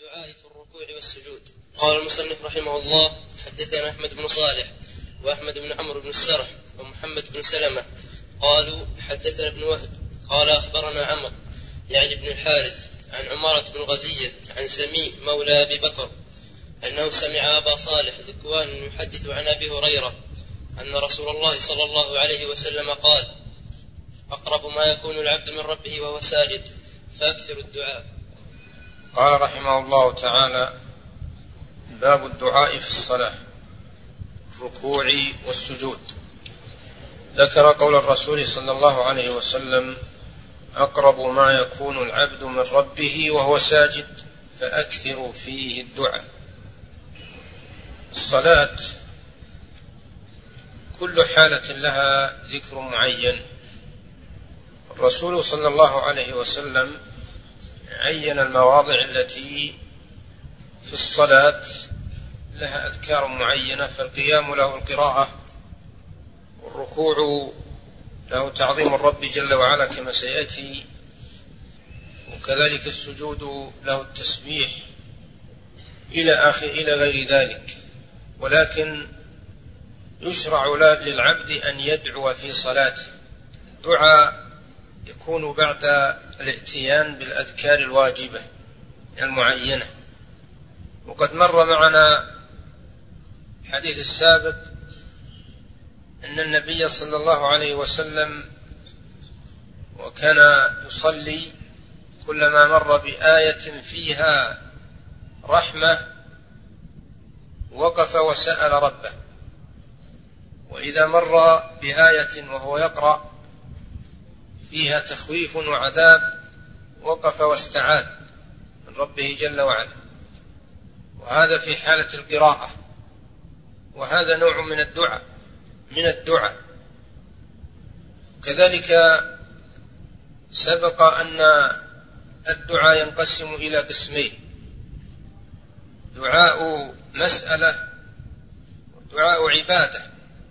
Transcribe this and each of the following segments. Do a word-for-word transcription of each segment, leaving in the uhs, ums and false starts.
الدعاء في الركوع والسجود. قال المصنف رحمه الله: حدثنا أحمد بن صالح وأحمد بن عمرو بن السرح ومحمد بن سلمة قالوا حدثنا ابن وهب قال أخبرنا عمرو يعني بن الحارث عن عمارة بن غزية عن سمي مولى أبي بكر أنه سمع أبا صالح ذكوان يحدث عن أبي هريرة أن رسول الله صلى الله عليه وسلم قال: أقرب ما يكون العبد من ربه وهو ساجد فأكثر الدعاء. قال رحمه الله تعالى: باب الدعاء في الصلاة، الركوع والسجود. ذكر قول الرسول صلى الله عليه وسلم: أقرب ما يكون العبد من ربه وهو ساجد فأكثر فيه الدعاء. الصلاة كل حالة لها ذكر معين. الرسول صلى الله عليه وسلم عين المواضع التي في الصلاة لها أذكار معينة، فالقيام له القراءة، والركوع له تعظيم الرب جل وعلا كما سيأتي، وكذلك السجود له التسبيح إلى آخر إلى غير ذلك. ولكن يشرع للعبد أن يدعو في صلاته. الدعاء يكون بعد الاتيان بالأذكار الواجبة المعينة، وقد مر معنا الحديث السابق أن النبي صلى الله عليه وسلم وكان يصلي كلما مر بآية فيها رحمة وقف وسأل ربه، وإذا مر بآية وهو يقرأ فيها تخويف وعذاب وقف واستعاذ من ربه جل وعلا، وهذا في حالة القراءة، وهذا نوع من الدعاء من الدعاء كذلك سبق أن الدعاء ينقسم إلى قسمين: دعاء مسألة ودعاء عبادة.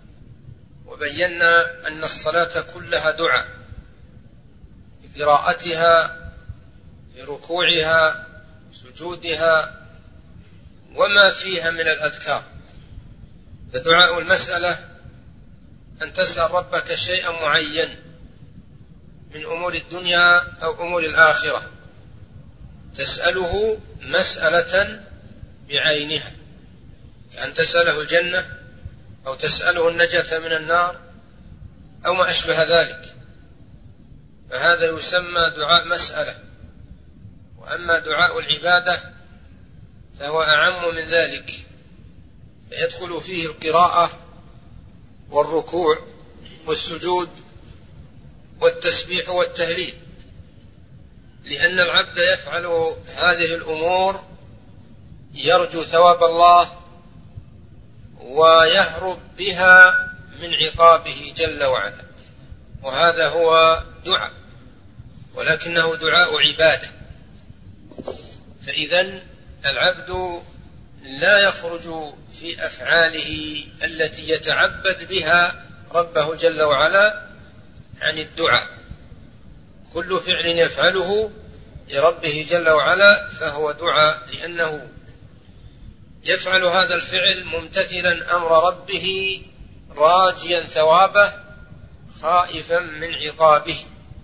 وبينا أن الصلاة كلها دعاء، في قراءتها، في ركوعها، سجودها، وما فيها من الأذكار. فدعاء المسألة أن تسأل ربك شيئا معين من أمور الدنيا أو أمور الآخرة، تسأله مسألة بعينها، كأن تسأله الجنة أو تسأله النجاة من النار أو ما أشبه ذلك، فهذا يسمى دعاء مسألة. وأما دعاء العبادة فهو أعم من ذلك، فيدخل فيه القراءة والركوع والسجود والتسبيح والتهليل، لأن العبد يفعل هذه الأمور يرجو ثواب الله ويهرب بها من عقابه جل وعلا، وهذا هو دعاء، ولكنه دعاء عبادة. فإذن العبد لا يخرج في أفعاله التي يتعبد بها ربه جل وعلا عن الدعاء. كل فعل يفعله لربه جل وعلا فهو دعاء، لأنه يفعل هذا الفعل ممتثلا أمر ربه راجيا ثوابه خائفا من عقابه.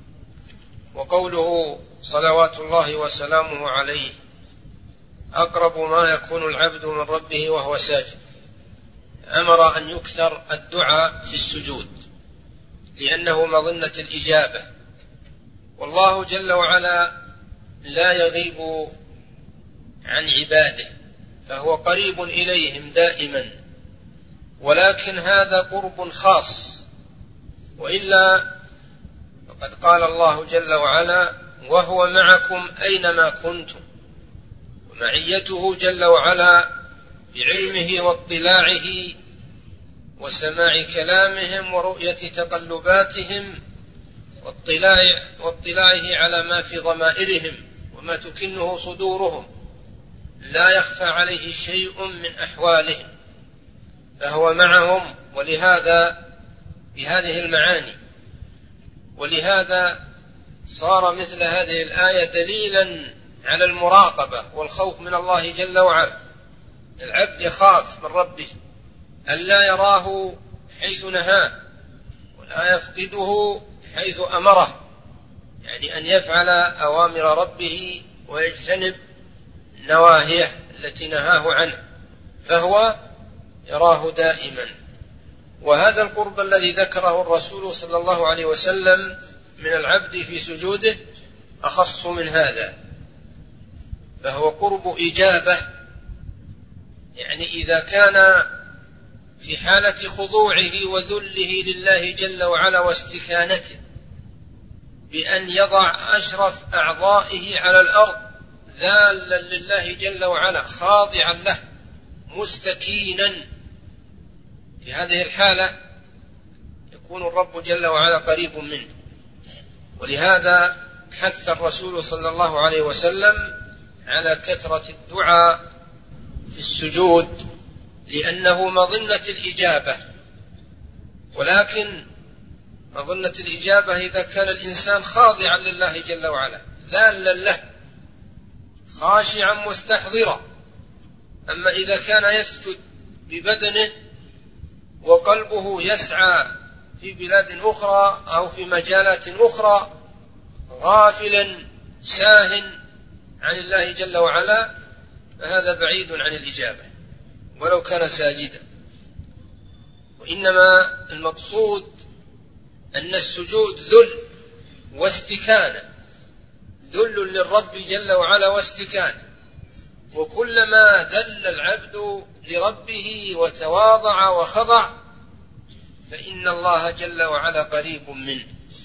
وقوله صلوات الله وسلامه عليه: أقرب ما يكون العبد من ربه وهو ساجد، أمر أن يكثر الدعاء في السجود، لأنه مظنة الإجابة، والله جل وعلا لا يغيب عن عباده، فهو قريب إليهم دائما، ولكن هذا قرب خاص، وإلا فقد قال الله جل وعلا: وهو معكم أينما كنتم. ومعيته جل وعلا بعلمه واطلاعه وسماع كلامهم ورؤية تقلباتهم واطلاع واطلاعه على ما في ضمائرهم وما تكنه صدورهم، لا يخفى عليه شيء من أحوالهم، فهو معهم. ولهذا بهذه المعاني، ولهذا صار مثل هذه الآية دليلا على المراقبة والخوف من الله جل وعلا. العبد يخاف من ربه ألا يراه حيث نهاه ولا يفقده حيث أمره، يعني أن يفعل أوامر ربه ويجتنب نواهيه التي نهاه عنه، فهو يراه دائما. وهذا القرب الذي ذكره الرسول صلى الله عليه وسلم من العبد في سجوده أخص من هذا، فهو قرب إجابة، يعني إذا كان في حالة خضوعه وذله لله جل وعلا واستكانته بأن يضع أشرف أعضائه على الأرض ذالا لله جل وعلا خاضعا له مستكينا، في هذه الحالة يكون الرب جل وعلا قريب منه. ولهذا حث الرسول صلى الله عليه وسلم على كثرة الدعاء في السجود لأنه مظنة الإجابة. ولكن مظنة الإجابة إذا كان الإنسان خاضعا لله جل وعلا ذالا له خاشعا مستحضرا. أما إذا كان يسجد ببدنه وقلبه يسعى في بلاد أخرى أو في مجالات أخرى غافلا ساهٍ عن الله جل وعلا، فهذا بعيد عن الإجابة ولو كان ساجدا. وإنما المقصود أن السجود ذل واستكانة، ذل للرب جل وعلا واستكانة، وكلما ذل العبد لربه وتواضع وخضع فإن الله جل وعلا قريب منه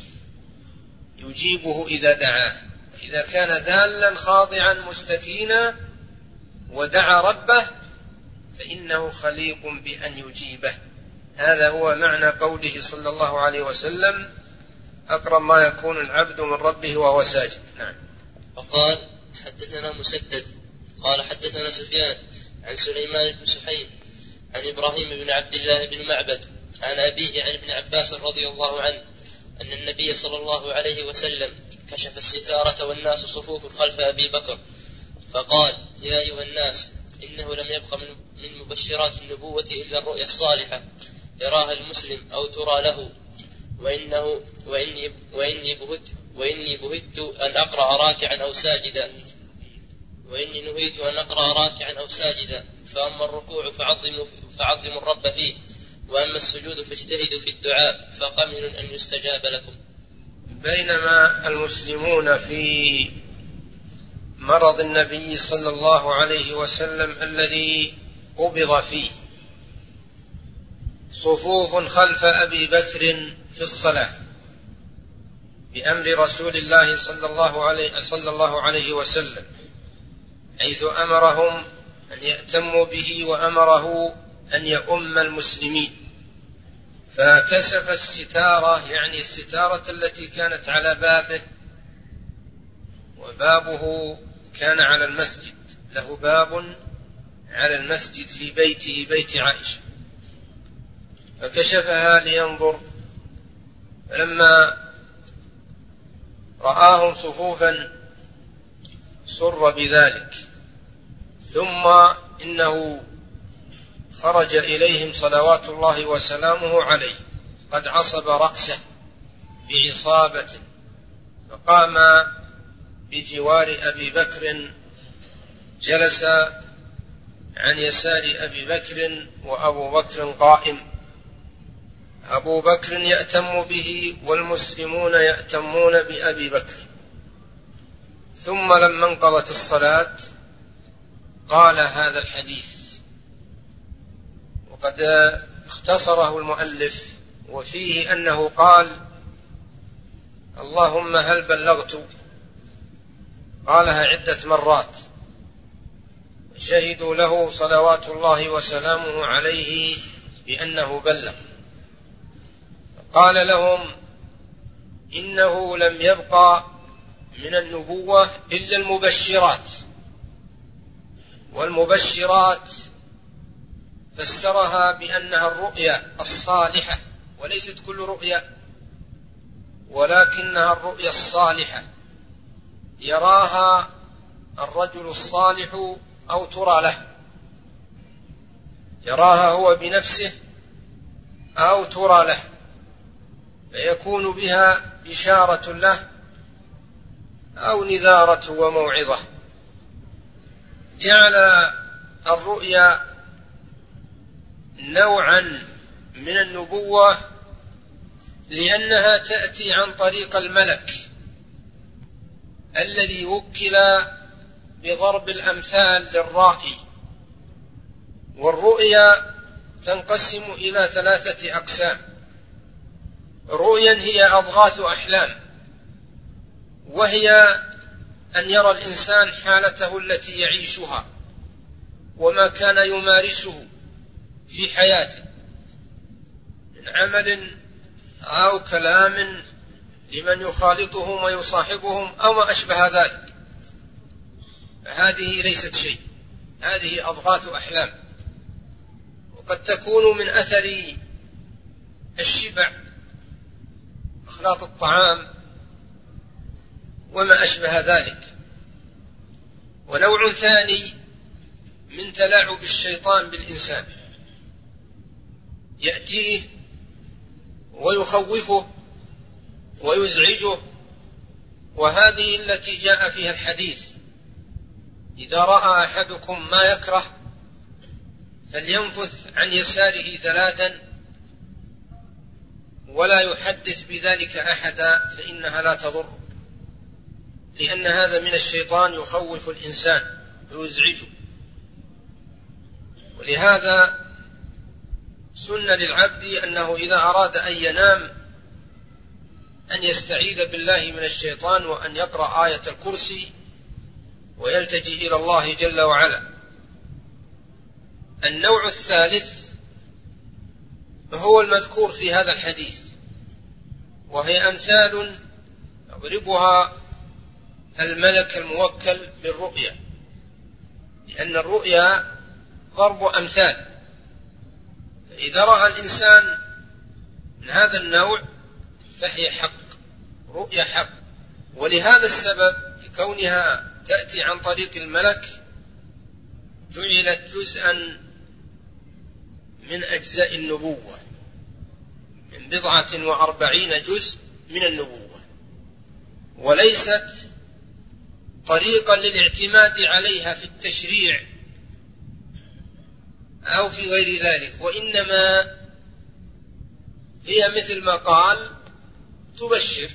يجيبه إذا دعاه. إذا كان ذالا خاضعا مستكينا ودعا ربه فإنه خليق بأن يجيبه. هذا هو معنى قوله صلى الله عليه وسلم أقرب ما يكون العبد من ربه وهو ساجد. نعم. وقال حدثنا مسدد قال حدثنا سفيان عن سليمان بن سحيم عن إبراهيم بن عبد الله بن معبد عن أبيه عن ابن عباس رضي الله عنه أن النبي صلى الله عليه وسلم كشف الستارة والناس صفوف خلف أبي بكر فقال يا أيها الناس إنه لم يبق من مبشرات النبوة إلا الرؤيا الصالحة يراها المسلم أو ترى له، وإنه وإني, وإني, بهت وإني بهت أن أقرأ راكعا أو ساجدا وإني نهيت أن أقرأ راكعا أو ساجدا فأما الركوع فعظموا, فعظموا الرب فيه، وأما السجود فاجتهدوا في الدعاء فقمن أن يستجاب لكم. بينما المسلمون في مرض النبي صلى الله عليه وسلم الذي قبض فيه صفوف خلف أبي بكر في الصلاة بأمر رسول الله صلى الله عليه, صلى الله عليه وسلم، حيث أمرهم أن يأتموا به وأمره أن يؤم المسلمين، فكشف الستارة، يعني الستارة التي كانت على بابه، وبابه كان على المسجد، له باب على المسجد في بيته بيت عائشة، فكشفها لينظر، فلما رآهم صفوفا سر بذلك، ثم إنه خرج إليهم صلوات الله وسلامه عليه قد عصب رأسه بعصابة، فقام بجوار أبي بكر، جلس عن يسار أبي بكر وأبو بكر قائم، أبو بكر يأتم به والمسلمون يأتمون بأبي بكر. ثم لما انقضت الصلاة قال هذا الحديث، وقد اختصره المؤلف، وفيه أنه قال اللهم هل بلغت، قالها عدة مرات، شهدوا له صلوات الله وسلامه عليه بأنه بلغ. قال لهم إنه لم يبقى من النبوة إلا المبشرات، والمبشرات فسرها بأنها الرؤيا الصالحة، وليست كل رؤيا، ولكنها الرؤيا الصالحة يراها الرجل الصالح أو ترى له، يراها هو بنفسه أو ترى له، فيكون بها بشارة له أو نذارة وموعظة. جعل الرؤيا نوعا من النبوة لأنها تأتي عن طريق الملك الذي وكل بضرب الأمثال للرائي. والرؤيا تنقسم إلى ثلاثة أقسام: رؤيا هي أضغاث أحلام، وهي أن يرى الإنسان حالته التي يعيشها وما كان يمارسه في حياته من عمل أو كلام لمن يخالطهم ويصاحبهم أو ما أشبه ذلك، فهذه ليست شيء، هذه أضغاث أحلام، وقد تكون من أثر الشبع، إخلاط الطعام وما أشبه ذلك. ونوع ثاني من تلاعب الشيطان بالإنسان، يأتيه ويخوفه ويزعجه، وهذه التي جاء فيها الحديث: إذا رأى أحدكم ما يكره فلينفث عن يساره ثلاثا ولا يحدث بذلك أحدا فإنها لا تضر، لأن هذا من الشيطان يخوف الإنسان ويزعجه. ولهذا سن للعبد أنه إذا أراد أن ينام أن يستعيذ بالله من الشيطان وأن يقرأ آية الكرسي ويلتجئ إلى الله جل وعلا. النوع الثالث هو المذكور في هذا الحديث، وهي أمثال يضربها الملك الموكل بالرؤيا، لأن الرؤيا ضرب أمثال، فإذا رأى الإنسان من هذا النوع فهي حق، رؤيا حق. ولهذا السبب لكونها تأتي عن طريق الملك جعلت جزءا من أجزاء النبوة، من بضعة وأربعين جزء من النبوة، وليست طريقا للاعتماد عليها في التشريع أو في غير ذلك، وإنما هي مثل ما قال تبشر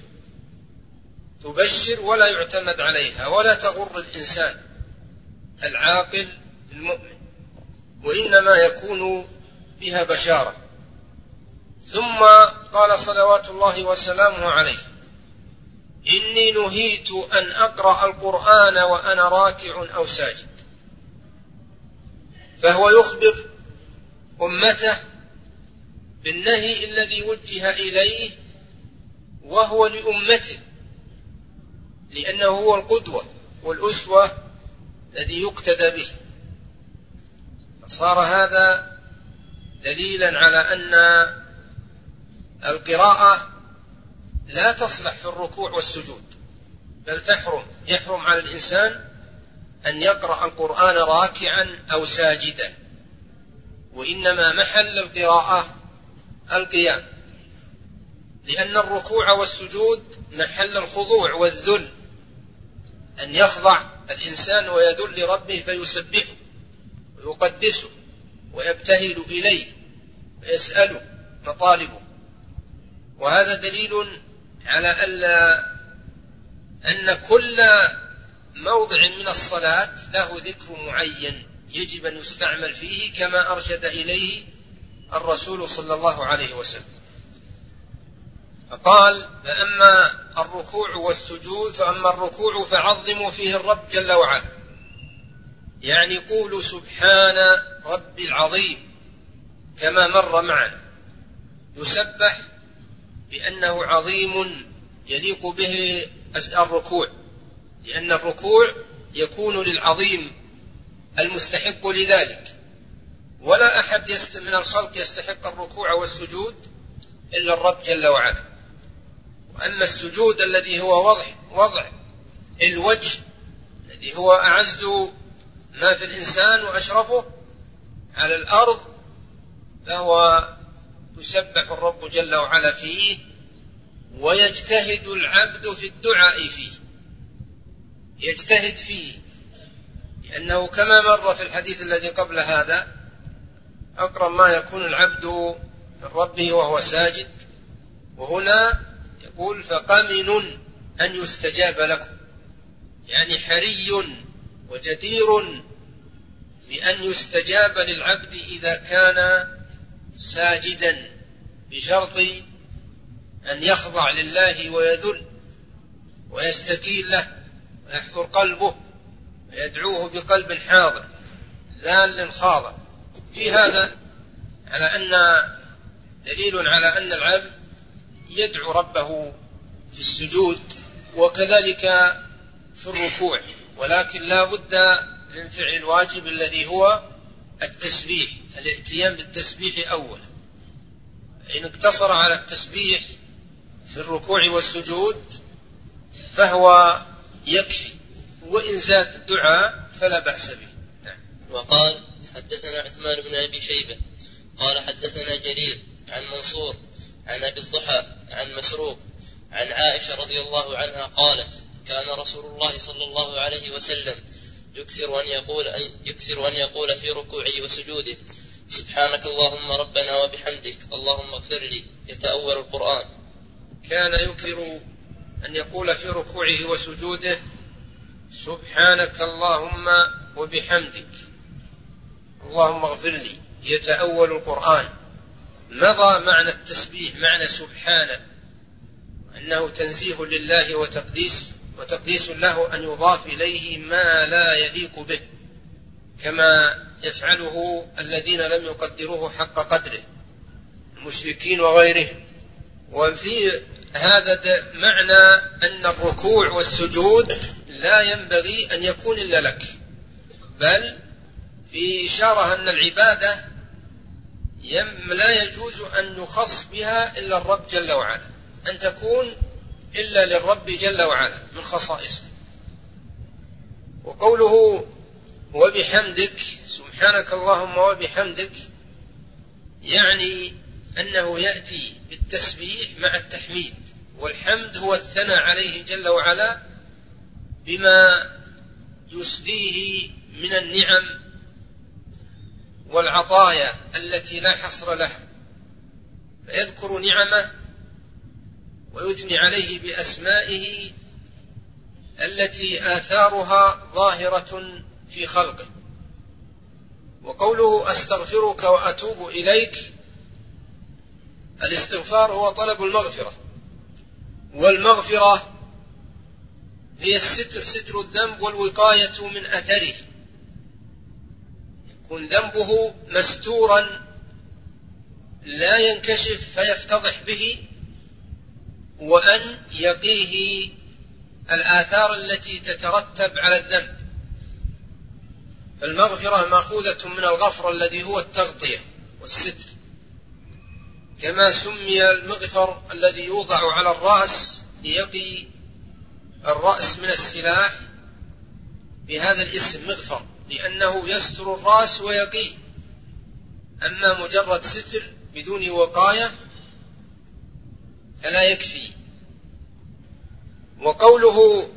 تبشر ولا يعتمد عليها ولا تغر الإنسان العاقل المؤمن، وإنما يكون بها بشارة. ثم قال صلوات الله وسلامه عليه: إني نهيت أن أقرأ القرآن وأنا راكع أو ساجد. فهو يخبر أمته بالنهي الذي وجه إليه، وهو لأمته، لأنه هو القدوة والأسوة الذي يقتدى به. صار هذا دليلا على أن القراءة لا تصلح في الركوع والسجود، بل تحرم يحرم على الإنسان أن يقرأ القرآن راكعا أو ساجدا، وإنما محل القراءة القيام، لأن الركوع والسجود محل الخضوع والذل، أن يخضع الإنسان ويذل لربه فيسبحه ويقدسه ويبتهل إليه ويسأله مطالبه. وهذا دليل على أن كل موضع من الصلاة له ذكر معين يجب أن يستعمل فيه كما أرشد إليه الرسول صلى الله عليه وسلم. فقال: فأما الركوع والسجود فأما الركوع فعظموا فيه الرب جل وعلا، يعني قولوا سبحان ربي العظيم كما مر معنا، يسبح بأنه عظيم يليق به الركوع، لأن الركوع يكون للعظيم المستحق لذلك، ولا أحد من الخلق يستحق الركوع والسجود إلا الرب جل وعلا. وأما السجود الذي هو وضع, وضع الوجه الذي هو أعز ما في الإنسان وأشرفه على الأرض، فهو يسبح الرب جل وعلا فيه، ويجتهد العبد في الدعاء فيه، يجتهد فيه، لأنه كما مر في الحديث الذي قبل هذا أقرب ما يكون العبد من ربه وهو ساجد، وهنا يقول فقمن أن يستجاب لكم، يعني حري وجدير بأن يستجاب للعبد إذا كان ساجدا، بشرط أن يخضع لله ويذل ويستكين له ويحضر قلبه ويدعوه بقلب حاضر ذال خاضع. في هذا على أن دليل على أن العبد يدعو ربه في السجود وكذلك في الركوع، ولكن لا بد من فعل الواجب الذي هو التسبيح، الاتيان بالتسبيح أولا. إن اقتصر على التسبيح في الركوع والسجود فهو يكفي، وإن زاد الدعاء فلا بأس به. نعم. وقال حدثنا عثمان بن أبي شيبة قال حدثنا جرير عن منصور عن أبي الضحى عن مسروق عن عائشة رضي الله عنها قالت كان رسول الله صلى الله عليه وسلم يكثر أن يقول, يكثر أن يقول في ركوعه وسجوده سبحانك اللهم ربنا وبحمدك اللهم اغفر لي، يتأول القرآن. كان يكثر أن يقول في ركوعه وسجوده سبحانك اللهم وبحمدك اللهم اغفر لي، يتأول القرآن. مضى معنى التسبيح معنى سبحانه، أنه تنزيه لله وتقديس وتقديس له أن يضاف إليه ما لا يليق به، كما يفعله الذين لم يقدروه حق قدره، المشركين وغيرهم. وفي هذا معنى أن الركوع والسجود لا ينبغي أن يكون إلا لك، بل في إشارة أن العبادة لا يجوز أن يخص بها إلا الرب جل وعلا، أن تكون إلا للرب جل وعلا من خصائصه. وقوله وبحمدك سبحانك اللهم وبحمدك يعني أنه يأتي بالتسبيح مع التحميد، والحمد هو الثناء عليه جل وعلا بما يسديه من النعم والعطايا التي لا حصر لها، فيذكر نعمه ويثني عليه بأسمائه التي آثارها ظاهرة في خلقه. وقوله أستغفرك وأتوب إليك، الاستغفار هو طلب المغفرة، والمغفرة هي الستر، ستر الذنب والوقاية من أثره، يكون ذنبه مستورا لا ينكشف فيفتضح به، وأن يقيه الآثار التي تترتب على الذنب. المغفرة مأخوذة من الغفر الذي هو التغطية والستر، كما سمي المغفر الذي يوضع على الرأس ليقي الرأس من السلاح بهذا الاسم مغفر، لأنه يستر الرأس ويقيه. أما مجرد ستر بدون وقاية فلا يكفي. وقوله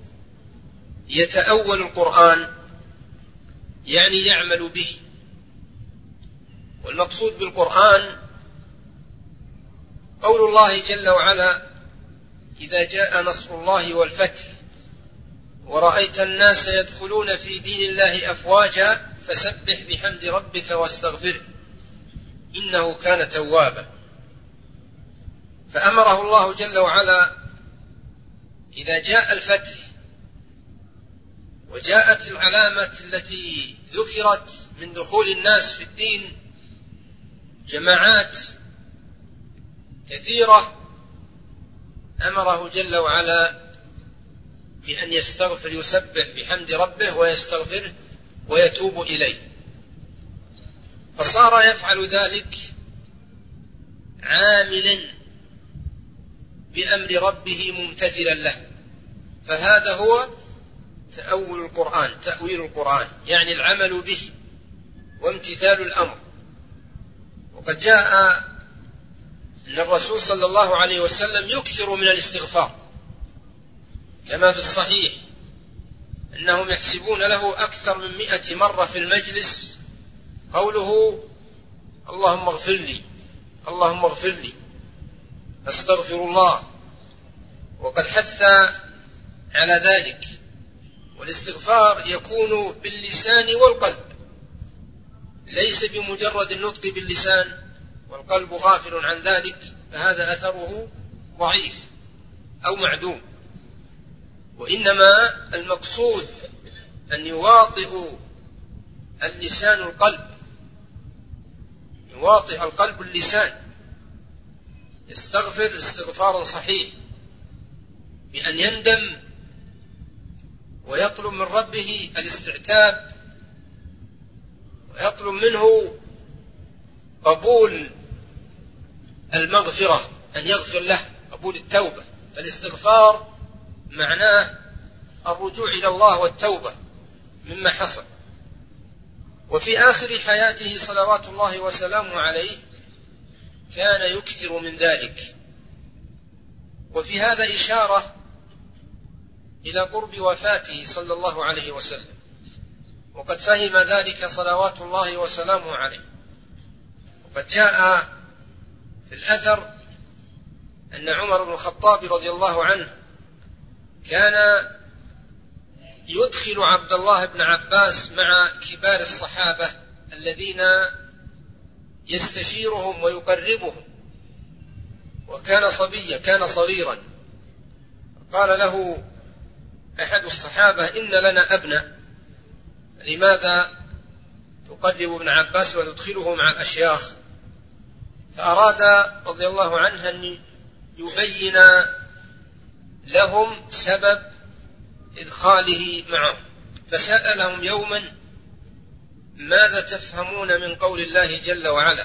يتأول القرآن يعني يعمل به، والمقصود بالقرآن قول الله جل وعلا إذا جاء نصر الله والفتح ورأيت الناس يدخلون في دين الله أفواجا فسبح بحمد ربك واستغفره إنه كان توابا. فأمره الله جل وعلا إذا جاء الفتح وجاءت العلامة التي ذكرت من دخول الناس في الدين جماعات كثيرة، أمره جل وعلا بأن يستغفر، يسبح بحمد ربه ويستغفره ويتوب إليه، فصار يفعل ذلك عاملا بأمر ربه ممتثلا له. فهذا هو تأول القرآن، تأويل القرآن، يعني العمل به وامتثال الأمر. وقد جاء أن الرسول صلى الله عليه وسلم يكثر من الاستغفار، كما في الصحيح أنهم يحسبون له أكثر من مئة مرة في المجلس قوله اللهم اغفر لي، اللهم اغفر لي، أستغفر الله. وقد حث على ذلك. والاستغفار يكون باللسان والقلب، ليس بمجرد النطق باللسان والقلب غافل عن ذلك، فهذا أثره ضعيف أو معدوم. وإنما المقصود أن يواطئ اللسان القلب، يواطئ القلب اللسان، يستغفر استغفارا صحيح بأن يندم ويطلب من ربه الاستعتاب، ويطلب منه قبول المغفرة، أن يغفر له، قبول التوبة. فالاستغفار معناه الرجوع إلى الله والتوبة مما حصل. وفي آخر حياته صلوات الله وسلامه عليه كان يكثر من ذلك. وفي هذا إشارة إلى قرب وفاته صلى الله عليه وسلم، وقد فهم ذلك صلوات الله وسلامه عليه. وقد جاء في الأثر أن عمر بن الخطاب رضي الله عنه كان يدخل عبد الله بن عباس مع كبار الصحابة الذين يستشيرهم ويقربهم، وكان صبيا، كان صغيرا. قال له أحد الصحابة إن لنا ابنا، لماذا تقرب ابن عباس وتدخله مع الأشياخ؟ فأراد رضي الله عنه أن يبين لهم سبب إدخاله معهم، فسألهم يوما ماذا تفهمون من قول الله جل وعلا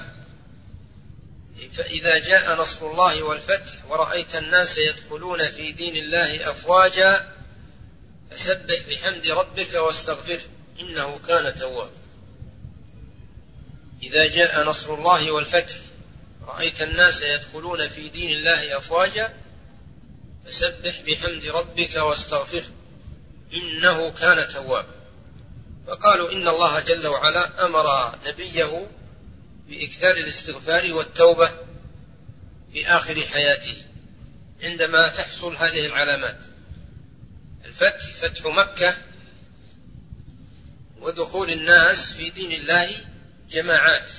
فإذا جاء نصر الله والفتح ورأيت الناس يدخلون في دين الله أفواجا فسبح بحمد ربك واستغفره إنه كان توابا. إذا جاء نصر الله والفتح رأيت الناس يدخلون في دين الله أفواجا فسبح بحمد ربك واستغفره إنه كان توابا. فقالوا إن الله جل وعلا أمر نبيه بإكثار الاستغفار والتوبة في آخر حياته عندما تحصل هذه العلامات: الفتح، فتح مكة، ودخول الناس في دين الله جماعات.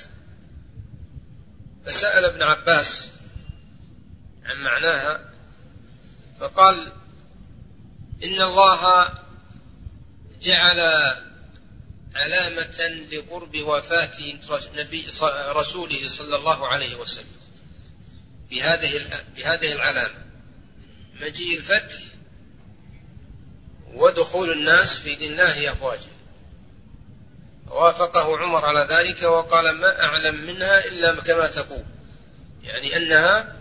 فسأل ابن عباس عن معناها فقال إن الله جعل علامة لقرب وفاة نبي رسوله صلى الله عليه وسلم بهذه بهذه العلامة: مجيء الفتح ودخول الناس في دين الله أفواجا. وافقه عمر على ذلك وقال ما أعلم منها إلا كما تقول، يعني أنها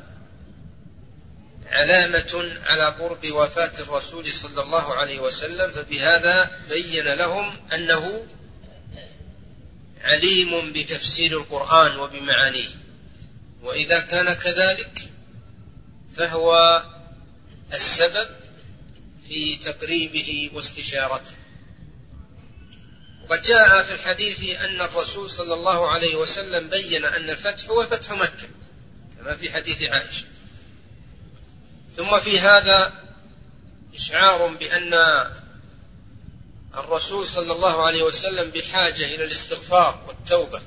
علامة على قرب وفاة الرسول صلى الله عليه وسلم. فبهذا بين لهم أنه عليم بتفسير القرآن وبمعانيه، وإذا كان كذلك فهو السبب في تقريبه واستشارته. وقد جاء في الحديث أن الرسول صلى الله عليه وسلم بين أن الفتح هو فتح مكة كما في حديث عائشة. ثم في هذا إشعار بأن الرسول صلى الله عليه وسلم بحاجة إلى الاستغفار والتوبة،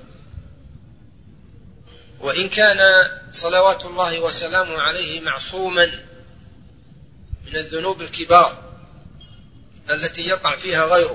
وإن كان صلوات الله وسلامه عليه معصوما من الذنوب الكبار التي يقع فيها غيره،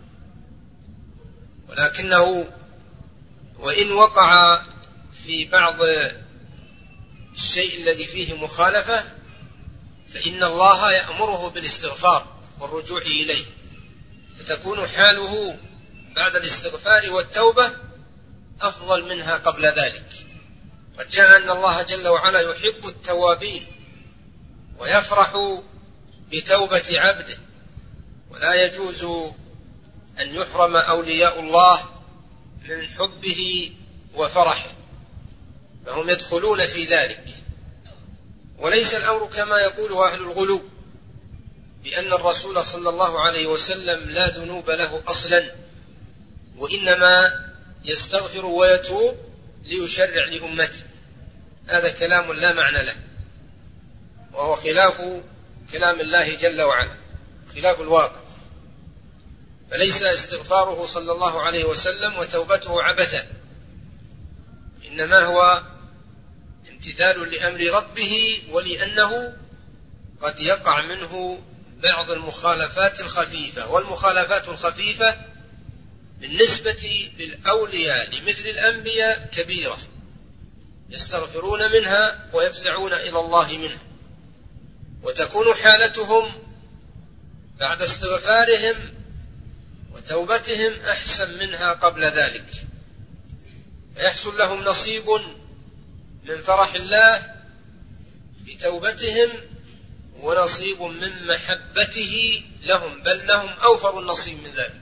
ولكنه وإن وقع في بعض الشيء الذي فيه مخالفة فإن الله يأمره بالاستغفار والرجوع إليه، فتكون حاله بعد الاستغفار والتوبة أفضل منها قبل ذلك. قد جاء أن الله جل وعلا يحب التوابين ويفرح بتوبة عبده ولا يجوز أن يحرم أولياء الله من حبه وفرحه، فهم يدخلون في ذلك. وليس الأمر كما يقول أهل الغلو بأن الرسول صلى الله عليه وسلم لا ذنوب له أصلا، وإنما يستغفر ويتوب ليشرع لأمته. هذا كلام لا معنى له، وهو خلاف كلام الله جل وعلا، خلاف الواقع. فليس استغفاره صلى الله عليه وسلم وتوبته عبثا، إنما هو امتثال لأمر ربه، ولأنه قد يقع منه بعض المخالفات الخفيفة، والمخالفات الخفيفة بالنسبة للأولياء لمثل الأنبياء كبيرة، يستغفرون منها ويفزعون إلى الله منها، وتكون حالتهم بعد استغفارهم وتوبتهم أحسن منها قبل ذلك، فيحصل لهم نصيب من فرح الله بتوبتهم ونصيب من محبته لهم، بل لهم أوفر النصيب من ذلك.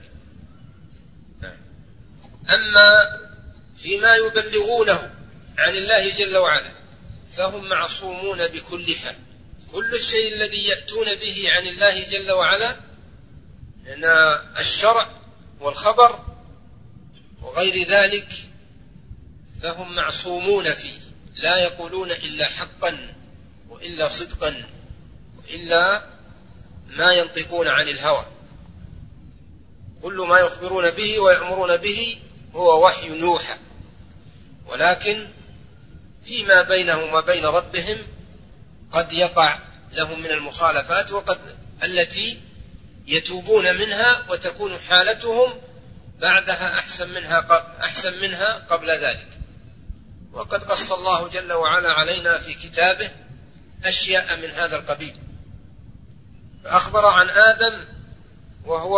أما فيما يبلغونه عن الله جل وعلا فهم معصومون بكل حال. كل الشيء الذي يأتون به عن الله جل وعلا من الشرع والخبر وغير ذلك فهم معصومون فيه، لا يقولون إلا حقا وإلا صدقا وإلا ما ينطقون عن الهوى. كل ما يخبرون به ويأمرون به هو وحي يوحى، ولكن فيما بينهم وبين ربهم قد يقع لهم من المخالفات، وقد التي يتوبون منها وتكون حالتهم بعدها أحسن منها أحسن منها قبل ذلك. وقد قص الله جل وعلا علينا في كتابه أشياء من هذا القبيل، فأخبر عن آدم وهو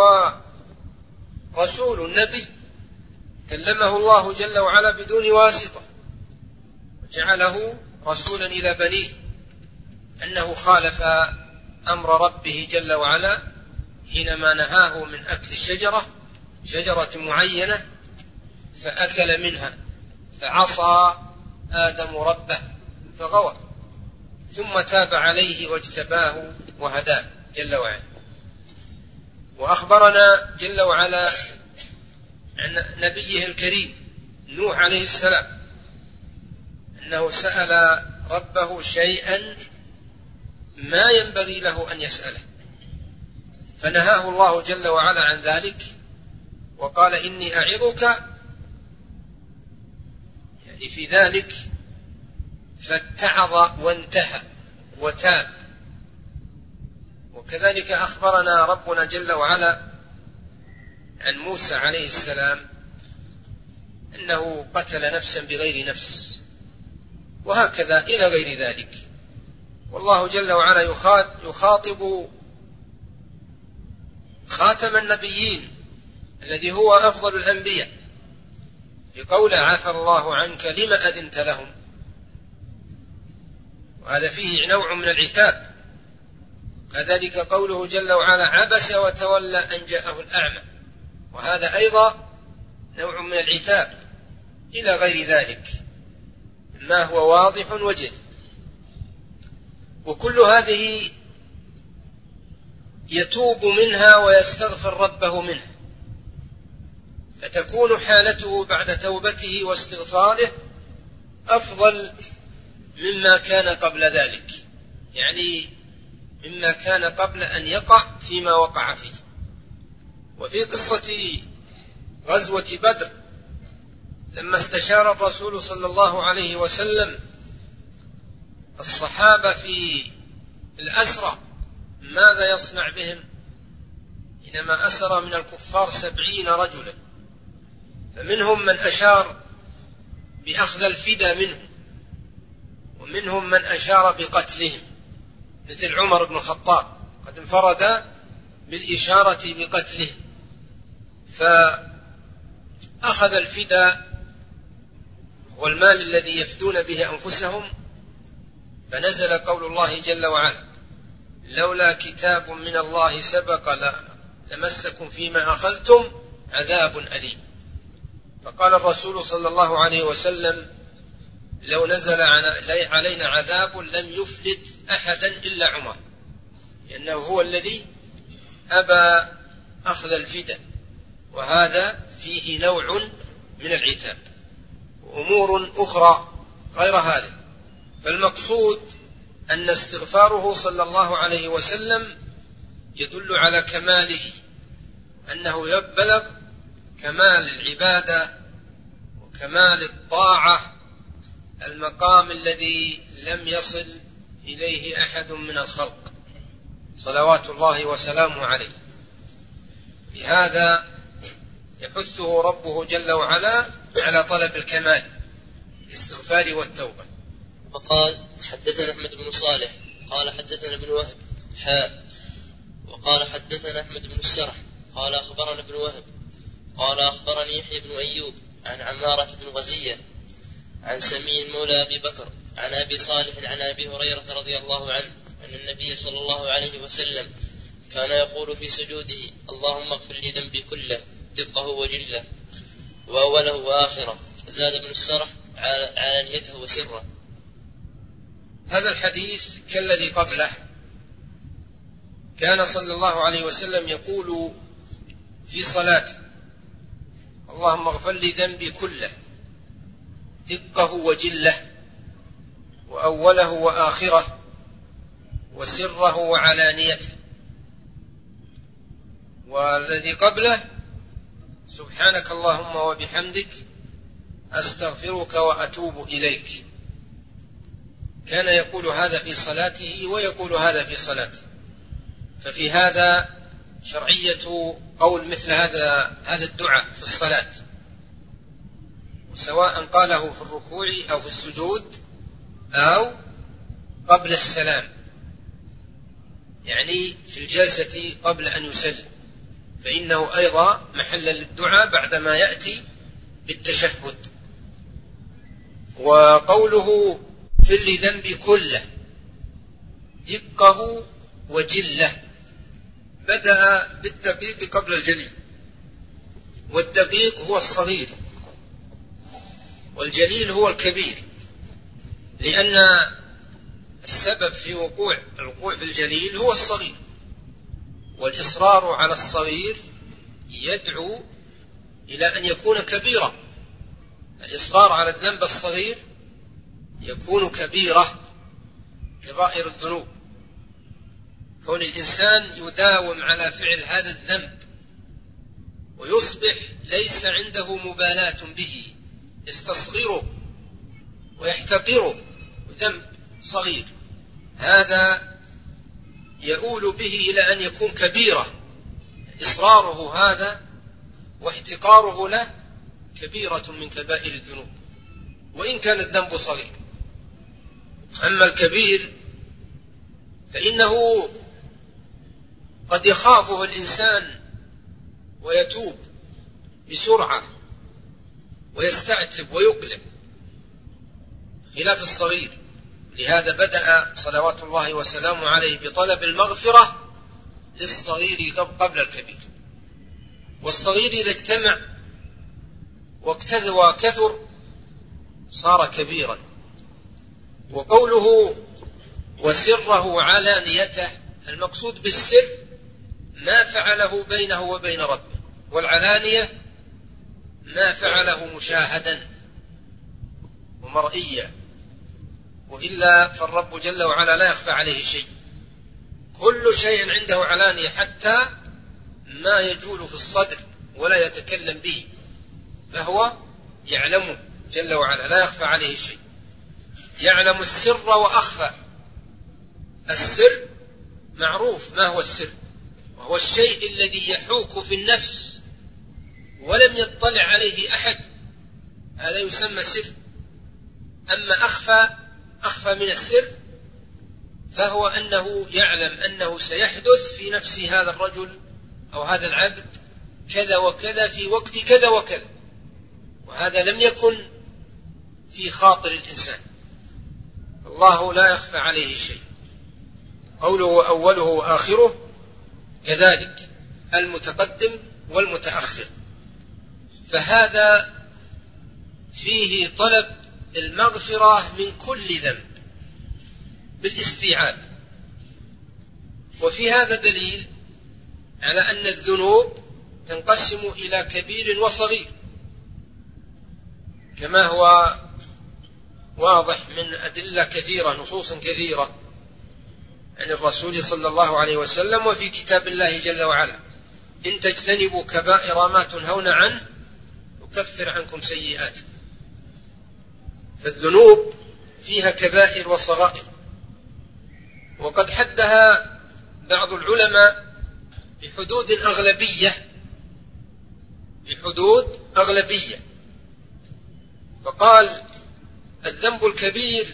رسول نبي كلمه الله جل وعلا بدون واسطة، وجعله رسولا إلى بنيه، أنه خالف أمر ربه جل وعلا حينما نهاه من أكل الشجرة شجرة معينة فأكل منها فعصى آدم ربه فغوى، ثم تاب عليه واجتباه وهداه جل وعلا. وأخبرنا جل وعلا عن نبيه الكريم نوح عليه السلام أنه سأل ربه شيئا ما ينبغي له أن يسأله، فنهاه الله جل وعلا عن ذلك وقال إني أعظك، يعني في ذلك فاتعظ وانتهى وتاب. وكذلك أخبرنا ربنا جل وعلا عن موسى عليه السلام أنه قتل نفسا بغير نفس، وهكذا إلى غير ذلك. والله جل وعلا يخاطب خاتم النبيين الذي هو أفضل الأنبياء بقول عفى الله عنك لما أذنت لهم، وهذا فيه نوع من العتاب. كذلك قوله جل وعلا عبس وتولى أن جاءه الأعمى، وهذا أيضا نوع من العتاب إلى غير ذلك ما هو واضح وجل. وكل هذه يتوب منها ويستغفر ربه منها، فتكون حالته بعد توبته واستغفاره أفضل مما كان قبل ذلك، يعني مما كان قبل أن يقع فيما وقع فيه. وفي قصة غزوة بدر لما استشار الرسول صلى الله عليه وسلم الصحابة في الأسرى ماذا يصنع بهم، إنما أسر من الكفار سبعين رجلا، فمنهم من أشار بأخذ الفدى منهم، ومنهم من أشار بقتلهم مثل عمر بن الخطاب قد انفرد بالإشارة بقتله، فأخذ الفدى والمال الذي يفدون به أنفسهم، فنزل قول الله جل وعلا لولا كتاب من الله سبق لمسكم فيما أخذتم عذاب أليم. فقال الرسول صلى الله عليه وسلم لو نزل علينا عذاب لم يفلت أحدا إلا عمر، لأنه هو الذي أبى أخذ الفداء، وهذا فيه نوع من العتاب وأمور أخرى غير هذا. فالمقصود أن استغفاره صلى الله عليه وسلم يدل على كماله، أنه يبلغ كمال العبادة وكمال الطاعة، المقام الذي لم يصل إليه أحد من الخلق صلوات الله وسلامه عليه. لهذا يحثه ربه جل وعلا على طلب الكمال الاستغفار والتوبة. وقال حدثنا أحمد بن صالح قال حدثنا ابن وهب حاء وقال حدثنا أحمد بن السرح قال أخبرنا ابن وهب قال أخبرني يحيى بن أيوب عن عمارة بن غزية عن سمين مولى أبي بكر عن أبي صالح عن أبي هريرة رضي الله عنه أن النبي صلى الله عليه وسلم كان يقول في سجوده اللهم اغفر لي ذنبي كله دقه وجله وأوله وآخره. زاد ابن السرح علانيته وسره. هذا الحديث كالذي قبله، كان صلى الله عليه وسلم يقول في صلاته اللهم اغفر لي ذنبي كله دقه وجله وأوله وآخره وسره وعلانيته. والذي قبله سبحانك اللهم وبحمدك أستغفرك وأتوب إليك. كان يقول هذا في صلاته ويقول هذا في صلاته. ففي هذا شرعية قول مثل هذا هذا الدعاء في الصلاة، سواء قاله في الركوع أو في السجود أو قبل السلام، يعني في الجلسة قبل أن يسلم، فإنه أيضا محل للدعاء بعدما يأتي بالتشهد. وقوله في لي ذنبي كله دقه وجله بدأ بالدقيق قبل الجليل، والدقيق هو الصغير والجليل هو الكبير، لأن السبب في وقوع الوقوع في الجليل هو الصغير، والإصرار على الصغير يدعو إلى أن يكون كبيرا. الإصرار على الذنب الصغير يكون كبيرة كبائر الذنوب. كون الإنسان يداوم على فعل هذا الذنب ويصبح ليس عنده مبالاة به، يستصغره ويحتقره، ذنب صغير، هذا يؤول به إلى أن يكون كبيرة. إصراره هذا واحتقاره له كبيرة من كبائر الذنوب وإن كان الذنب صغير. أما الكبير فإنه قد يخافه الإنسان ويتوب بسرعة ويستعتب ويقلع، خلاف الصغير. لهذا بدأ صلوات الله وسلامه عليه بطلب المغفرة للصغير قبل الكبير. والصغير إذا اجتمع وكثر صار كبيرا. وقوله وسره علانيته، المقصود بالسر ما فعله بينه وبين ربه، والعلانية ما فعله مشاهدا ومرئيا، وإلا فالرب جل وعلا لا يخفى عليه شيء، كل شيء عنده علانية، حتى ما يجول في الصدر ولا يتكلم به فهو يعلمه جل وعلا، لا يخفى عليه شيء، يعلم السر وأخفى. السر معروف ما هو السر، وهو الشيء الذي يحوك في النفس ولم يطلع عليه أحد، هذا يسمى سر. أما أخفى أخفى من السر فهو أنه يعلم أنه سيحدث في نفس هذا الرجل أو هذا العبد كذا وكذا في وقت كذا وكذا، وهذا لم يكن في خاطر الإنسان. الله لا يخفى عليه شيء. قوله أوله وآخره كذلك، المتقدم والمتأخر، فهذا فيه طلب المغفرة من كل ذنب بالاستيعاب. وفي هذا دليل على أن الذنوب تنقسم إلى كبير وصغير، كما هو واضح من أدلة كثيرة، نصوص كثيرة عن الرسول صلى الله عليه وسلم وفي كتاب الله جل وعلا: إن تجتنبوا كبائر ما تنهون عنه يكفر عنكم سيئاتكم. فالذنوب فيها كبائر وصغائر، وقد حدها بعض العلماء بحدود أغلبية بحدود أغلبية فقال: الذنب الكبير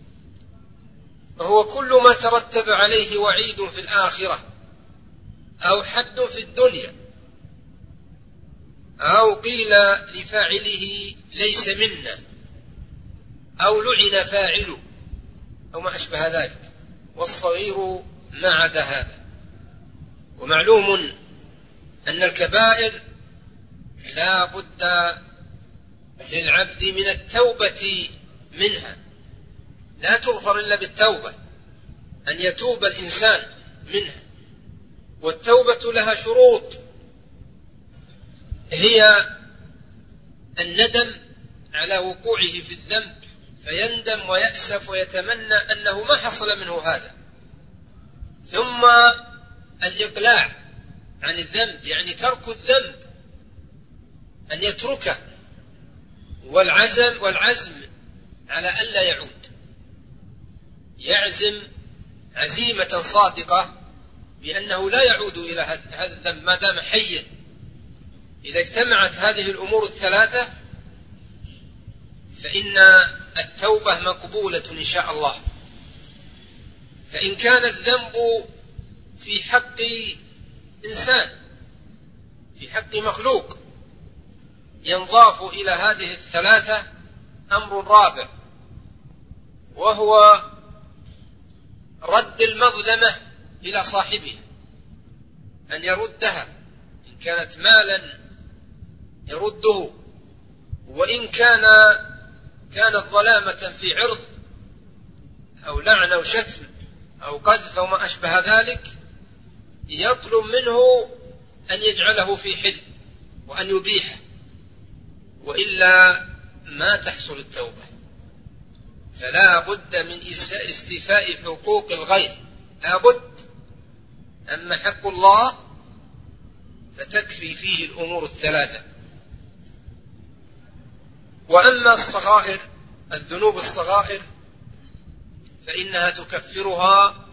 هو كل ما ترتب عليه وعيد في الآخرة أو حد في الدنيا، أو قيل لفاعله ليس منا، أو لعن فاعله، أو ما أشبه ذلك. والصغير ما عدا هذا. ومعلوم أن الكبائر لا بد للعبد من التوبة منها، لا تغفر إلا بالتوبة، أن يتوب الإنسان منها. والتوبة لها شروط، هي الندم على وقوعه في الذنب فيندم ويأسف ويتمنى أنه ما حصل منه هذا، ثم الإقلاع عن الذنب يعني ترك الذنب، أن يتركه، والعزم والعزم على ألا يعود، يعزم عزيمة صادقة بأنه لا يعود إلى هذا الذنب ما دام حيا. إذا اجتمعت هذه الأمور الثلاثة فإن التوبة مقبولة إن شاء الله. فإن كان الذنب في حق إنسان، في حق مخلوق، ينضاف إلى هذه الثلاثة أمر رابع، وهو رد المظلمة إلى صاحبها، أن يردها، إن كانت مالا يرده، وإن كان كانت ظلامة في عرض أو لعن أو شتم أو قذف أو ما أشبه ذلك، يطلب منه أن يجعله في حل وأن يبيحه، وإلا ما تحصل التوبة. فلا بد من استيفاء حقوق الغير، لا بد. أما حق الله فتكفي فيه الأمور الثلاثة. وأما الصغائر، الذنوب الصغائر، فإنها تكفرها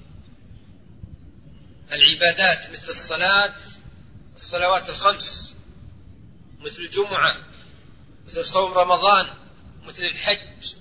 العبادات مثل الصلاة، الصلوات الخمس، مثل الجمعة، مثل صوم رمضان، مثل الحج،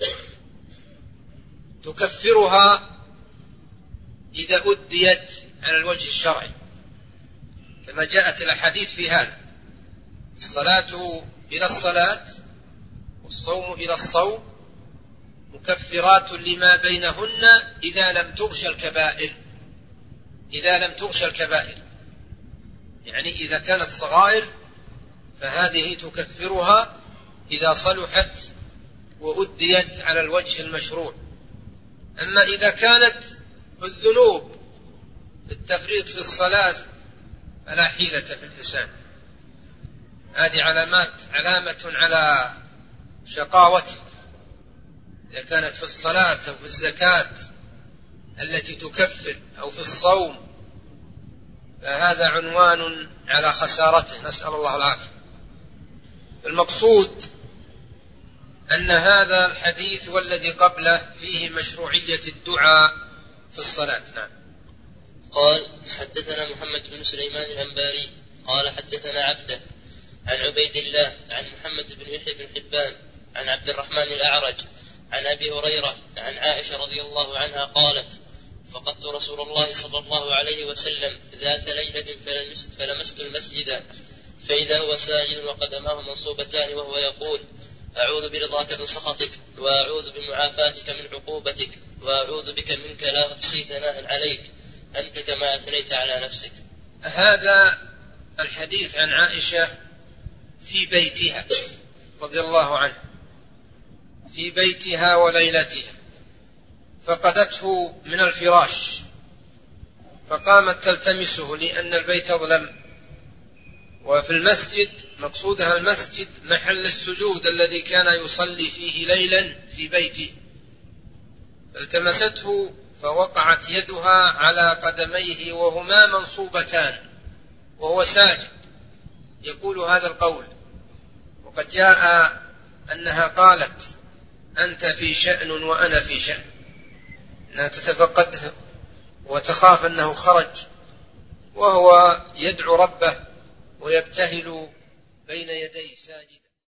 تكفرها إذا أديت على الوجه الشرعي، كما جاءت الأحاديث في هذا: الصلاة إلى الصلاة والصوم إلى الصوم مكفرات لما بينهن إذا لم تغش الكبائر. إذا لم تغش الكبائر يعني إذا كانت صغائر فهذه تكفرها إذا صلحت وأديت على الوجه المشروع. أما إذا كانت الذنوب التفريط في الصلاة فلا حيلة في اللسان، هذه علامات علامة على شقاوته. إذا كانت في الصلاة أو في الزكاة التي تكفر أو في الصوم فهذا عنوان على خسارته، نسأل الله العافية. المقصود أن هذا الحديث والذي قبله فيه مشروعية الدعاء في الصلاة. نعم. قال: حدثنا محمد بن سليمان الأنباري قال حدثنا عبده عن عبيد الله عن محمد بن يحيى بن حبان عن عبد الرحمن الأعرج عن أبي هريرة عن عائشة رضي الله عنها قالت: فقدت رسول الله صلى الله عليه وسلم ذات ليلة فلمست, فلمست المسجد فإذا هو ساجد وقدماه منصوبتان وهو يقول: أعوذ برضاك من سخطك وأعوذ بمعافاتك من عقوبتك وأعوذ بك منك لا أحصي ثناء عليك أنت كما أثنيت على نفسك. هذا الحديث عن عائشة في بيتها رضي الله عنها، في بيتها وليلتها، فقدته من الفراش فقامت تلتمسه لأن البيت ظلم، وفي المسجد مقصودها المسجد محل السجود الذي كان يصلي فيه ليلا في بيته، التمسته فوقعت يدها على قدميه وهما منصوبتان وهو ساجد يقول هذا القول. وقد جاء أنها قالت أنت في شأن وأنا في شأن، أنها تتفقده وتخاف أنه خرج وهو يدعو ربه ويبتهل بين يديه ساجدا.